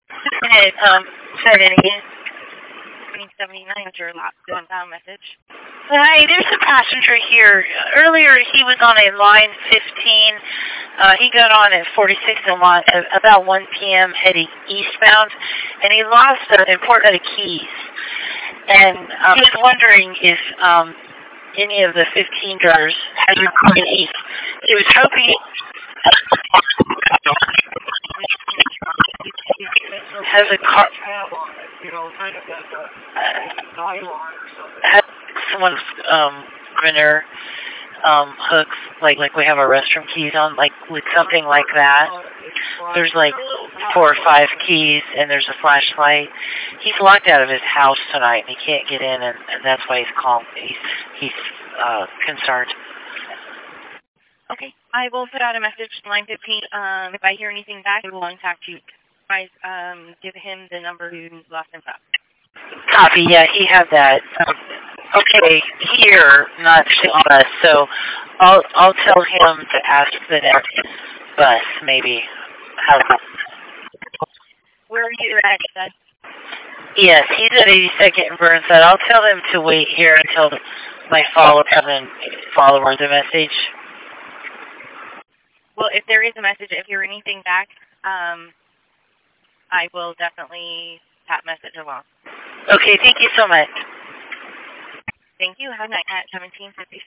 It said in 2079 was your last message. Hi, there's a passenger here. Earlier he was on a line 15. He got on at 46 and about 1 p.m. heading eastbound, and he lost an important set of keys. And he was wondering if any of the 15 drivers had recorded east. He was hoping has a car. Has someone's printer hooks like we have our restroom keys on, like with something like that. There's like 4 or 5 keys, and there's a flashlight. He's locked out of his house tonight, and he can't get in, and that's why he's calling. He's concerned. Okay, I will put out a message to line 15. If I hear anything back, I will contact you. I give him the number who lost him up. Copy. Yeah, he had that. Okay, here, not on us. So I'll tell him to ask the next bus, maybe. Where are you at, Ed? Yes, he's at 82nd and Burnside. I'll tell him to wait here until my follow-up and follower the message. Well, if there is a message, if you hear anything back, I will definitely pass message along. Okay, thank you so much. Thank you. Have a night at 1756.